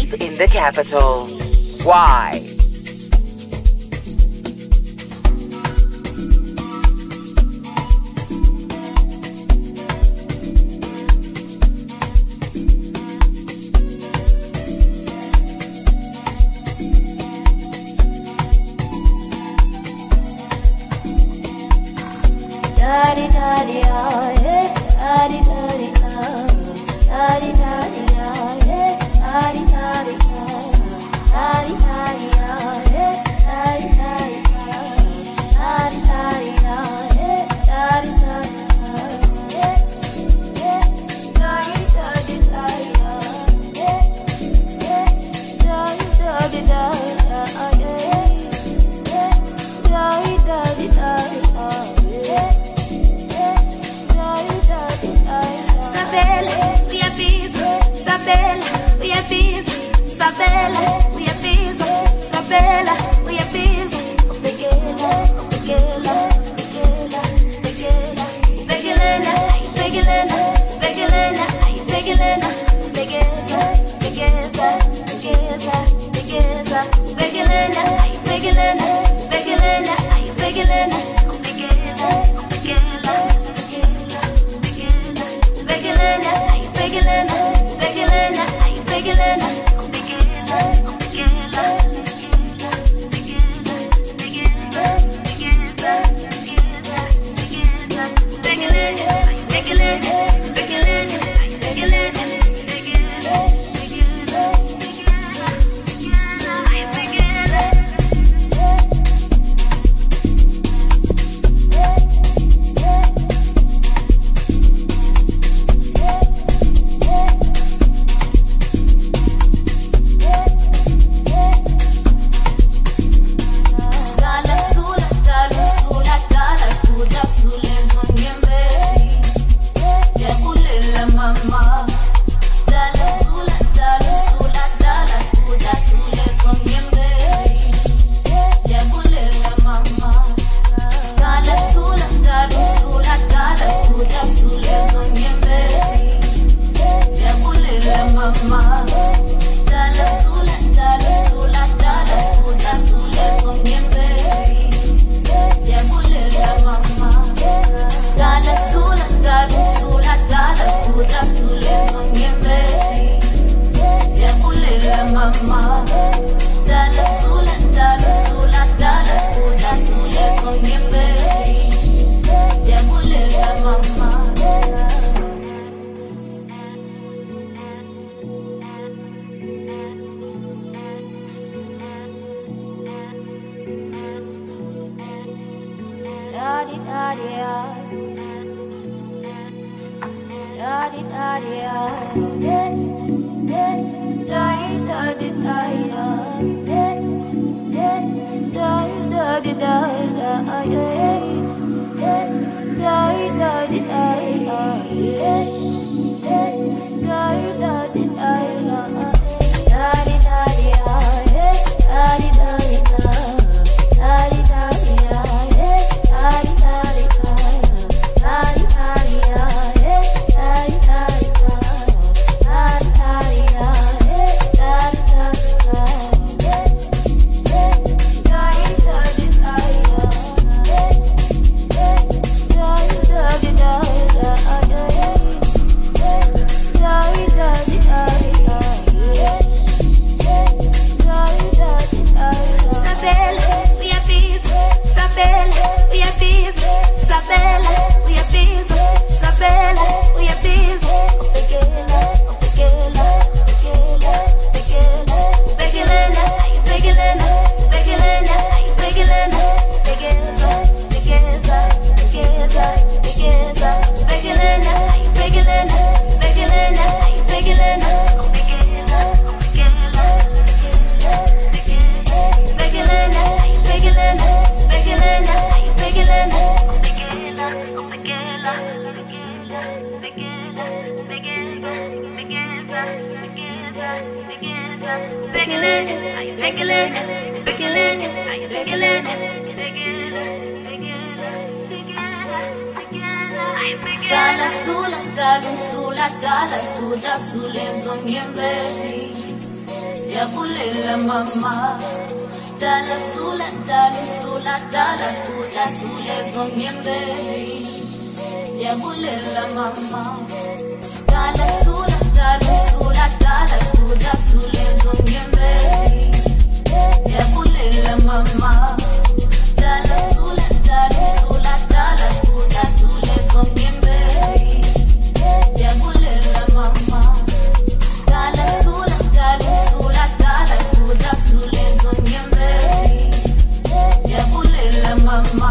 deep in the capital. Why? Daddy, daddy, ah, yeah. Daddy, daddy, ah. Daddy, daddy, ah, yeah. Daddy, daddy, ah. Daddy, daddy, ah, yeah. Daddy, daddy, ah. Daddy, daddy, ah, yeah. Daddy, daddy, ah, yeah. Yeah. Daddy, daddy, ah, yeah. Yeah. Daddy, daddy, ah, yeah. Yeah. Daddy, daddy, ah, yeah. Isabella, we are peace. Isabella, we are peace. Isabella, we are peace. Isabella, we are peace. Begela, begela, begela, begela, begelena, begelena, begelena, begelena, begeza, begeza, begeza, begeza, begelena, begelena, begelena, begelena, begela, begela. Begelena, begelena, begelena, begelena, Dala sula, dala sula, dala sula, sula, zonge mbezi. yabulela mama dala sula dala skula sule zonyembezi yabulela mama dala sula dala skula sule zonyembezi yabulela mama dala sula dala skula sule zonyembezi yabulela mama dala sula skula sule zonyembezi yabulela mama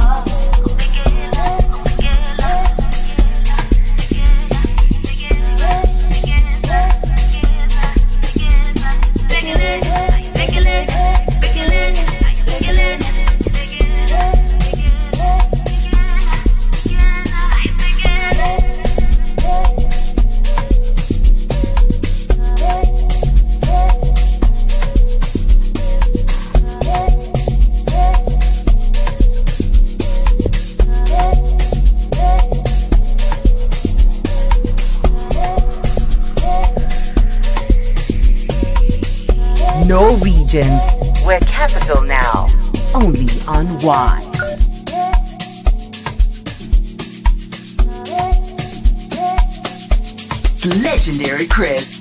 No regions. We're capital now. Only on Y. Legendary Chris.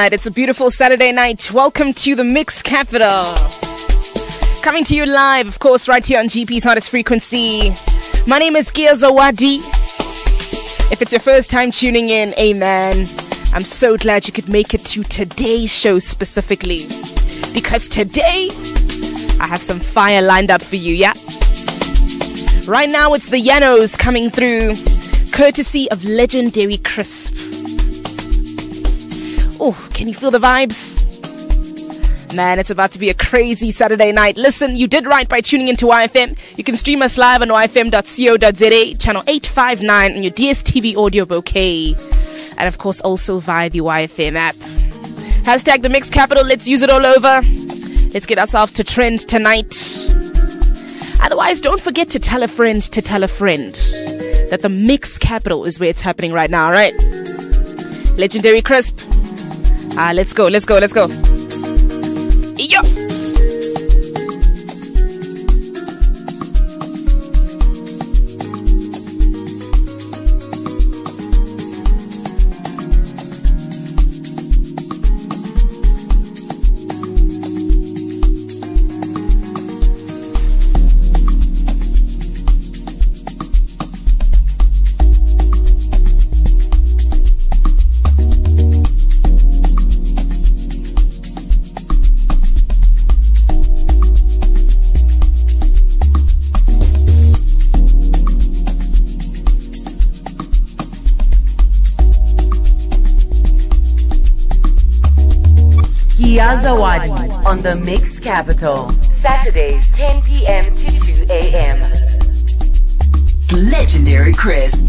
right, it's a beautiful Saturday night. Welcome to the Mix Capital. Coming to you live, of course, right here on GP's hottest frequency. My name is Gia Zawadi. If it's your first time tuning in, amen. I'm so glad you could make it to today's show specifically. Because today, I have some fire lined up for you, yeah? Right now, it's the Yanos coming through, courtesy of legendary Crisp. Oh, can you feel the vibes? Man, it's about to be a crazy Saturday night. Listen, you did right by tuning into YFM. You can stream us live on yfm.co.za, channel 859 on your DSTV audio bouquet. And of course, also via the YFM app. Hashtag the Mix Capital. Let's use it all over. Let's get ourselves to trend tonight. Otherwise, don't forget to tell a friend that the Mix Capital is where it's happening right now, right? Legendary Crisp. Let's go. Yo! Zawadi on the Mix Capital. Saturdays 10 p.m. to 2 a.m. Legendary Crisp.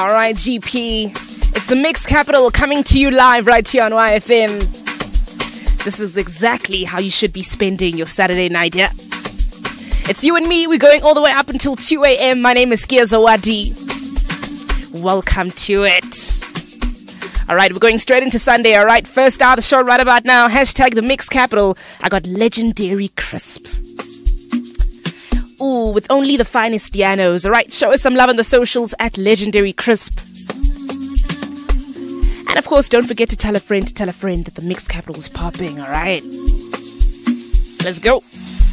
All right, GP. It's the Mix Capital coming to you live right here on YFM. This is exactly how you should be spending your Saturday night, yeah? It's you and me. We're going all the way up until 2 a.m. My name is Kia Zawadi. Welcome to it. All right, we're going straight into Sunday, all right? First hour of the show right about now. Hashtag the Mix Capital. I got Legendary Crisp. Ooh, with only the finest Yanos. All right, show us some love on the socials at Legendary Crisp. And of course, don't forget to tell a friend that the Mix Capital is popping, all right? Let's go.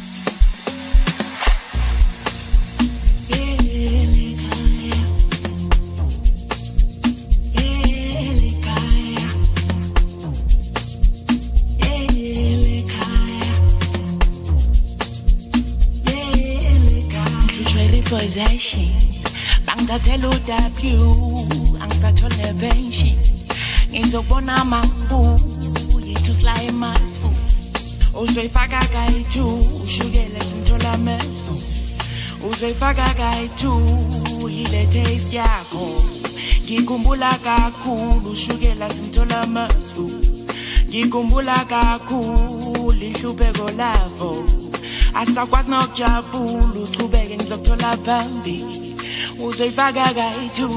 Possession, bangithathela uW, angisathole pension, ngizobona mambu, yethu slime masfu, uzoyifaka kayi2, ushukela simthola mesfu, uzoyifaka kayi2, ile taste yakho, ngikhumbula kakhulu, ushukela simthola mesfu, ngikhumbula kakhulu, inhlupheko lavo. Asakwazi nokujabula uchubeke ngizokuthola phambili uzoyifaka kayi2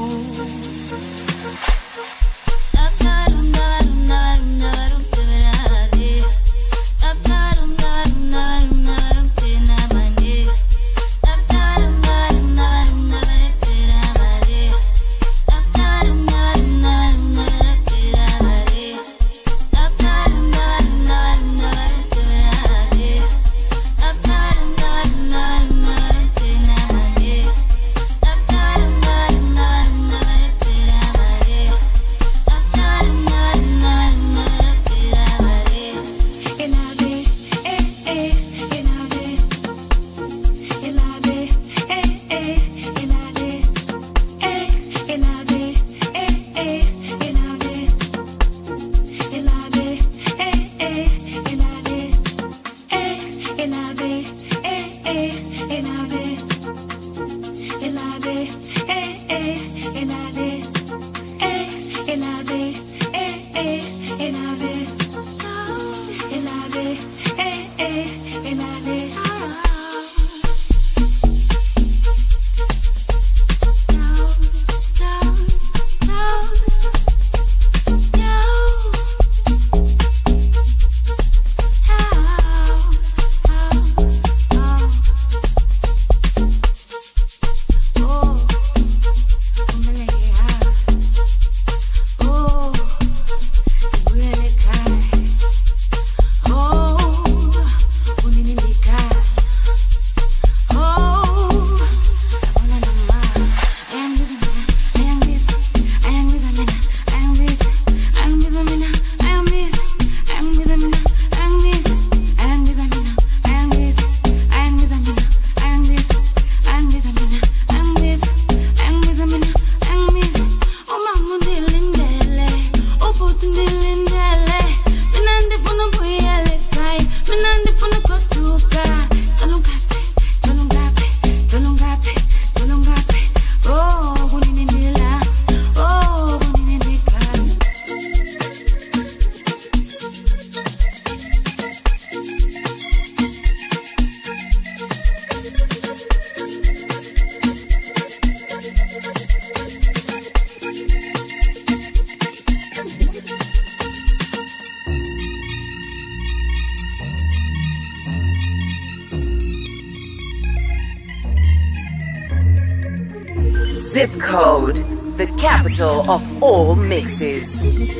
Zip Code, the capital of all mixes.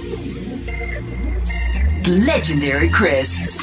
Legendary Crisp.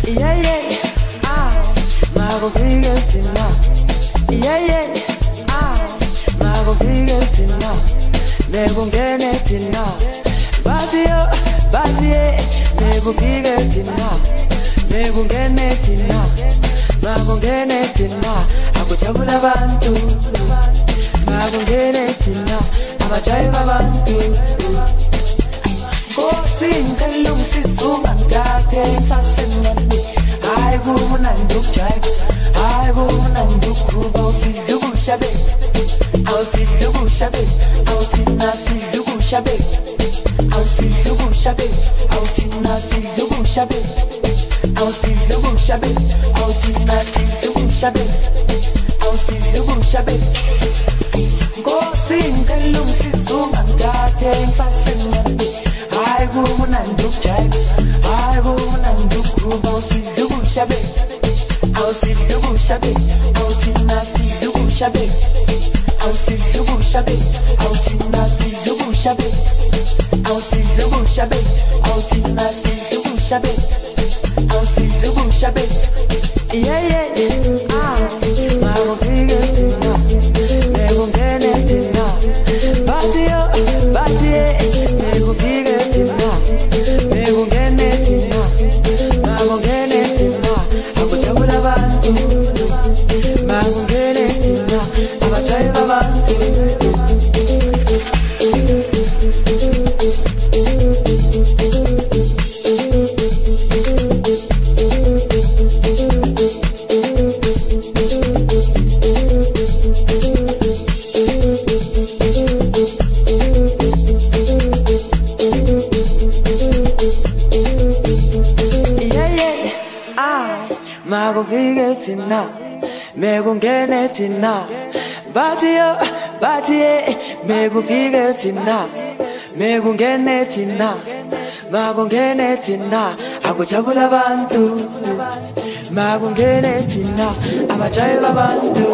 Yeah, yeah, Mago figure tina. Yeah, yeah, Mago figure tina. Nego ngene tina. Bazio, nego figure tina. Nego ngene tina. Mago ngene tina. Akuchabula bantu. Mago ngene tina. Abajaiva bantu. Go sing kalung sizuma ngate sasemani. I go nanduk jai. I go nanduk rubo sizugu shabe. I'll sizugu shabe. I'll tina sizugu shabe. I'll sizugu shabe. I'll tina sizugu shabe. I'll sizugu shabe. I'll tina sizugu shabe. I'll sizugu shabe. Go sing kalung sizuma ngate sasemani. I go nanduk jai. I go nanduk rubo sizugu shabe. I'll sizugu shabe. I'll tina sizugu shabe. I'll sizugu shabe. I'll tina sizugu shabe. I'll sizugu shabe. I'll tina sizugu shabe. I'll sizugu shabe. Yeah, yeah, yeah. Mago figure tina. Nego ngene tina. Batio, nego figure tina. Nego ngene tina. Mago ngene tina. Akuchabula bantu. Mago ngene tina. Abajaiva bantu. Mago figure tina, mego ngene tina. Batie, mego figure tina, mego ngene tina. Mago ngene tina, akuchabula bantu. Mago ngene tina, abajaiva bantu.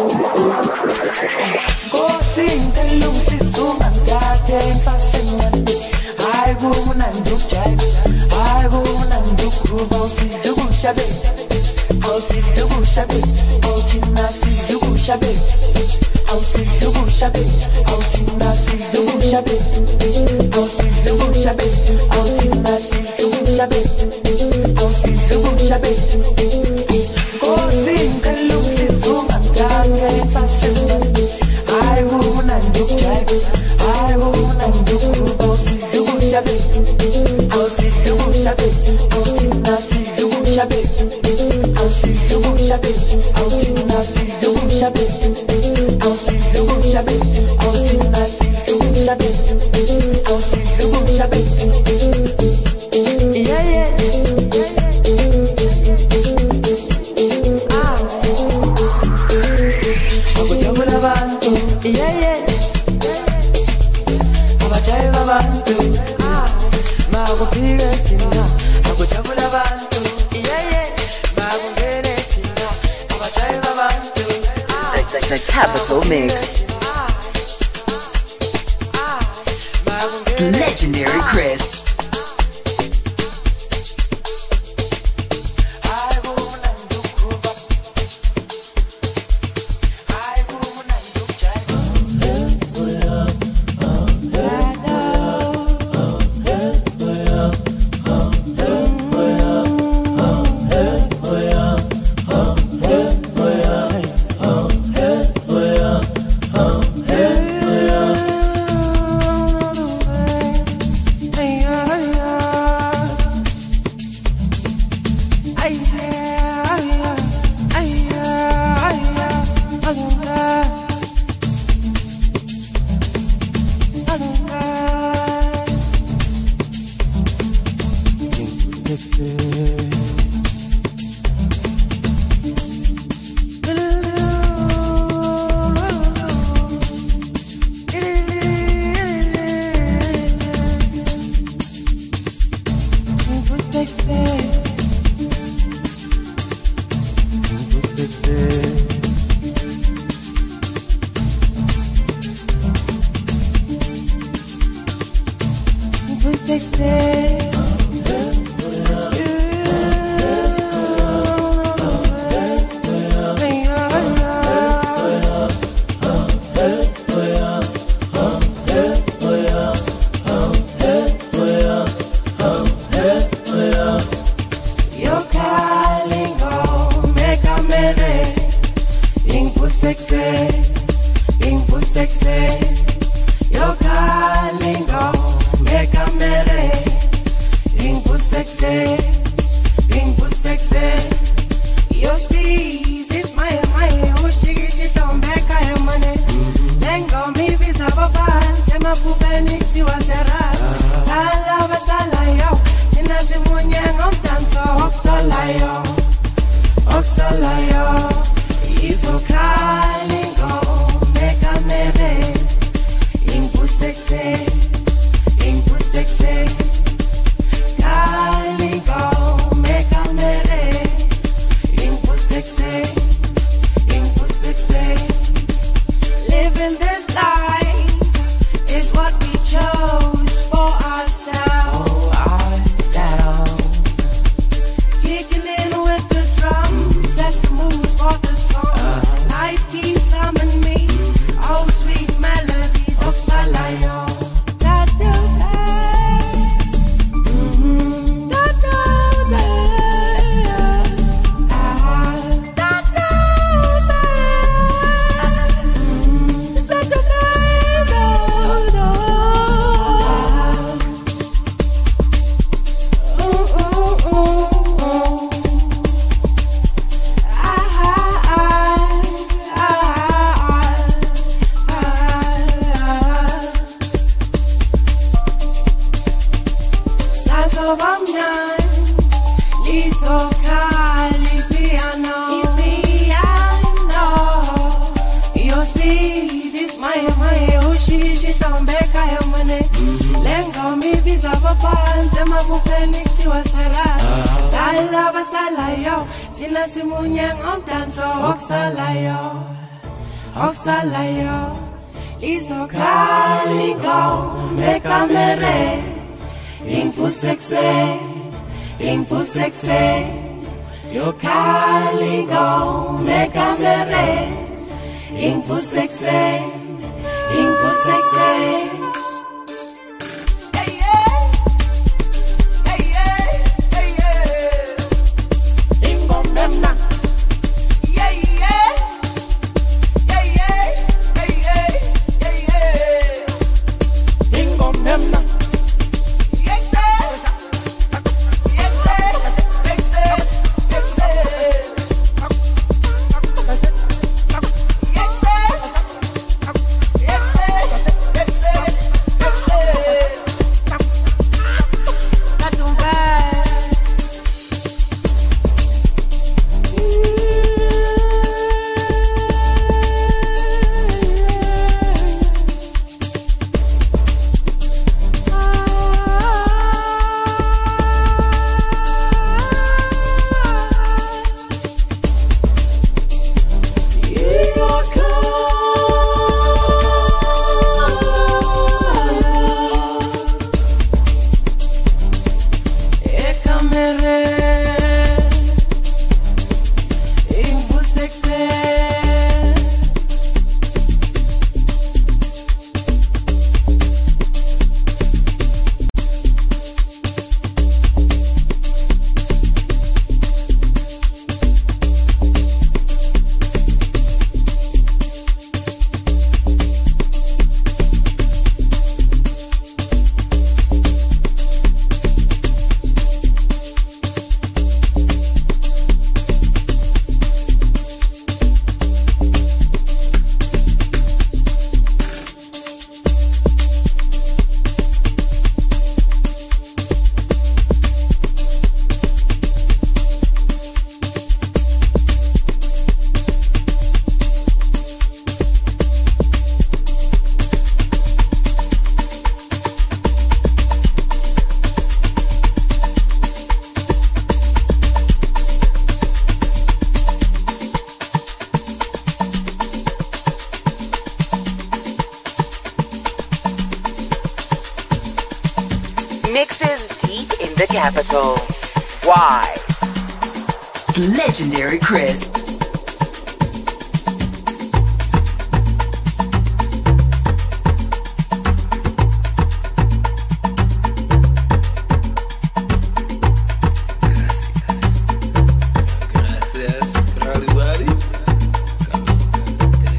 Go sing kalung sizuma ngate sasemani. I go nanduk jai. I go nanduk rubo sizugu shabe. I'll sizugu shabe. I'll tina sizugu shabe. I'll sizugu shabe. I'll tina sizugu shabe. I'll sizugu shabe. I'll tina sizugu shabe. I'll sizugu shabe. Go sing kalung sizuma ngate sasemani. I go nanduk jai. I go nanduk rubo sizugu shabe. I'll sizugu shabe. I'll tina sizugu shabe. I'll sizugu shabe. I'll tina sizugu shabe. I'll sizugu shabe. I'll tina sizugu shabe. I'll sizugu shabe. Yeah, yeah. Akuchabula bantu. Yeah, yeah. Abajaiva bantu. Mago figure tina. Akuchabula bantu. Yeah, yeah. Mago ngene tina. Abajaiva bantu. The Capital Mix. Legendary Chris. Mixes deep in the capital. Why? Legendary Chris. Gracias, everybody.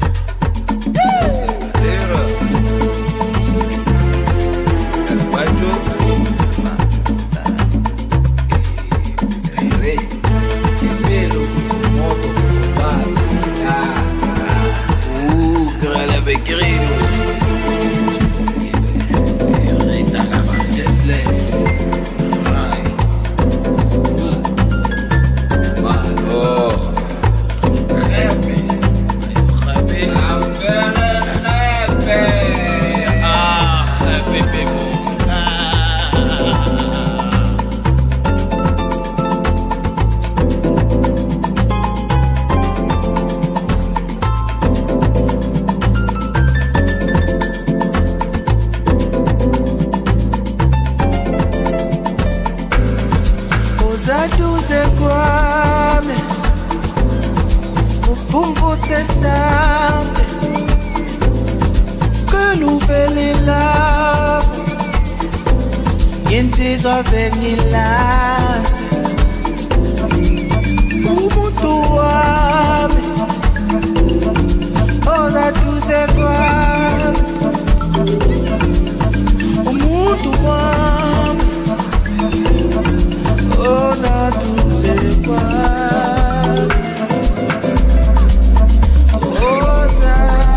sambe Kuluvela Insizwa venilazi Umuntu wami Oza duze kwami Umuntu wami Oza duze kwami Oza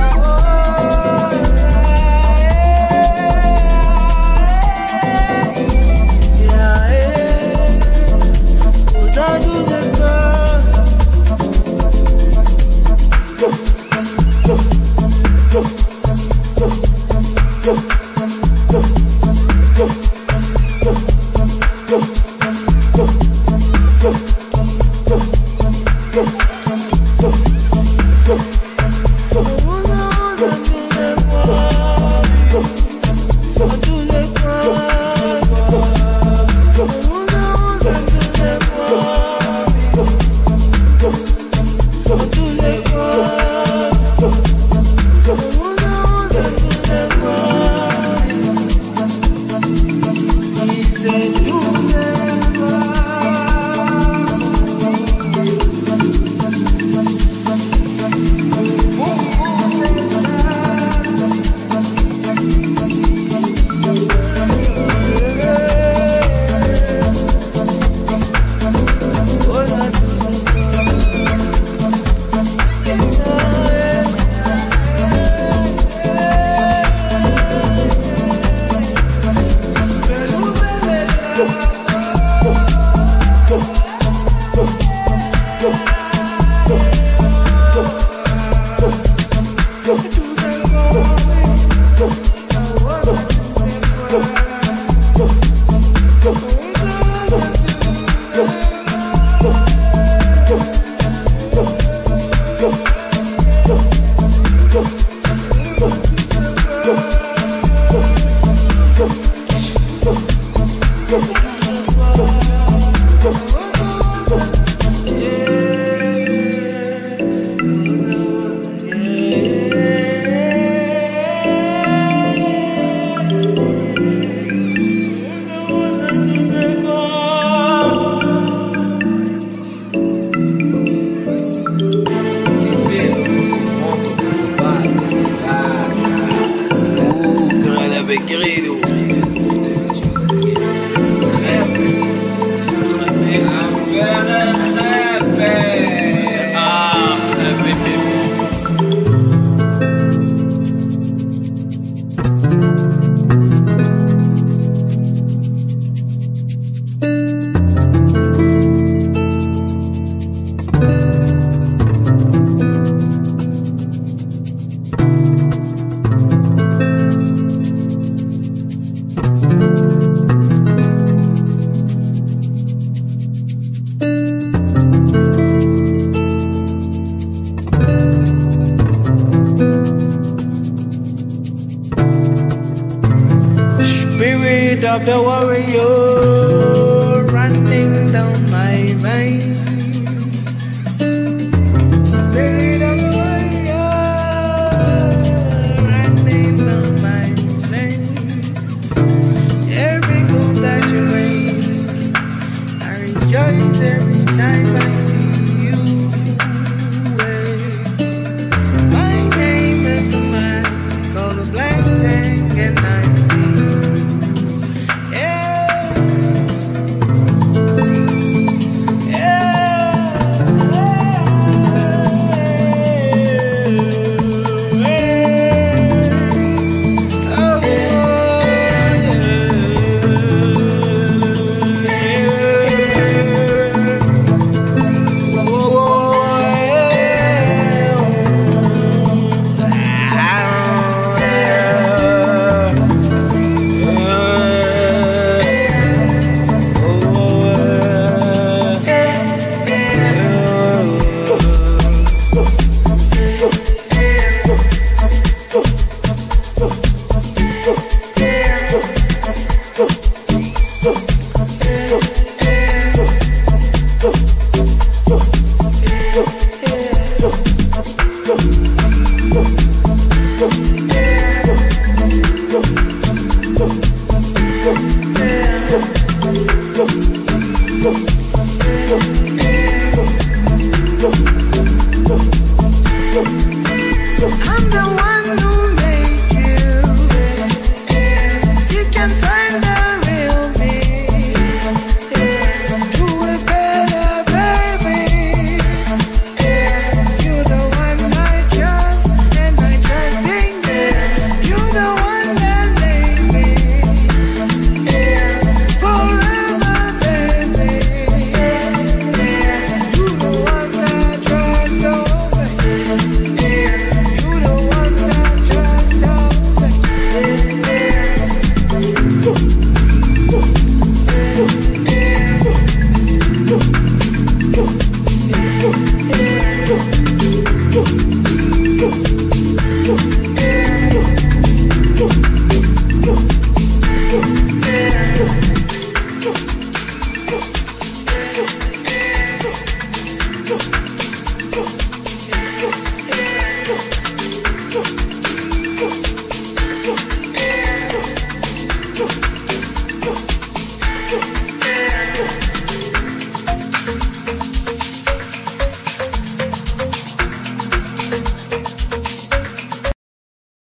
of the warrior running down my veins. Spirit of the warrior running down my veins. Every move that you make, I rejoice every time I see you. My name is the man called the Black Tank, and I see you. Yeah.